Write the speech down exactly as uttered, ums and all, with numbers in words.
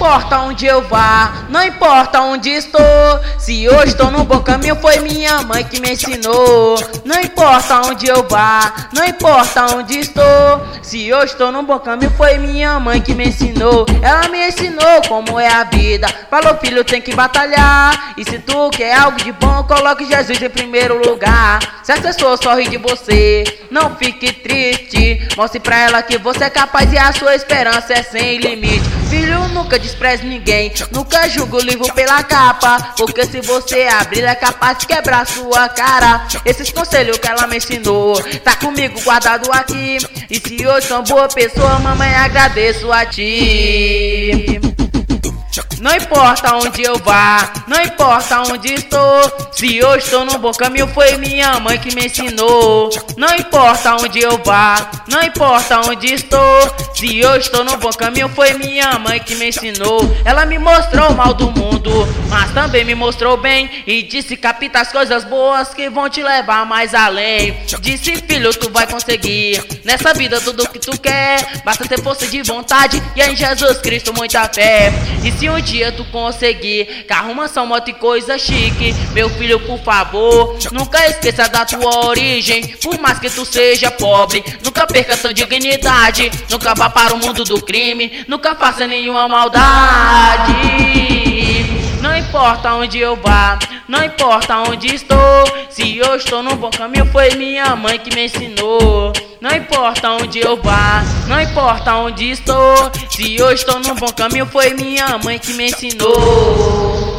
importa onde eu vá, não importa onde estou. Se hoje estou no bom caminho, foi minha mãe que me ensinou. Não importa onde eu vá, não importa onde estou. Se hoje estou no bom caminho, foi minha mãe que me ensinou. Ela me ensinou como é a vida. Falou, filho, tem que batalhar. E se tu quer algo de bom, coloque Jesus em primeiro lugar. Se a pessoa sorri de você, não fique triste. Mostre pra ela que você é capaz e a sua esperança é sem limite. Filho, nunca despreze ninguém, nunca julgue o livro pela capa, porque se você abrir é capaz de quebrar sua cara. Esses conselhos que ela me ensinou tá comigo guardado aqui. E se hoje sou boa pessoa, mamãe, agradeço a ti. Não importa onde eu vá, não importa onde estou. Se hoje estou no bom caminho, foi minha mãe que me ensinou. Não importa onde eu vá, não importa onde estou. Se hoje estou no bom caminho, foi minha mãe que me ensinou. Ela me mostrou o mal do mundo, mas também me mostrou bem. E disse, capta as coisas boas que vão te levar mais além. Disse, filho, tu vai conseguir nessa vida tudo que tu quer. Basta ter força de vontade e em Jesus Cristo muita fé. E se um dia tu conseguir carro, mansão, moto e coisa chique, meu filho, por favor, nunca esqueça da tua origem. Por mais que tu seja pobre, nunca perca tua dignidade. Nunca vá para o mundo do crime, nunca faça nenhuma maldade. Não importa onde eu vá, não importa onde estou. Se eu estou no bom caminho, foi minha mãe que me ensinou. Não importa onde eu vá, não importa onde estou. Se eu estou no bom caminho, foi minha mãe que me ensinou.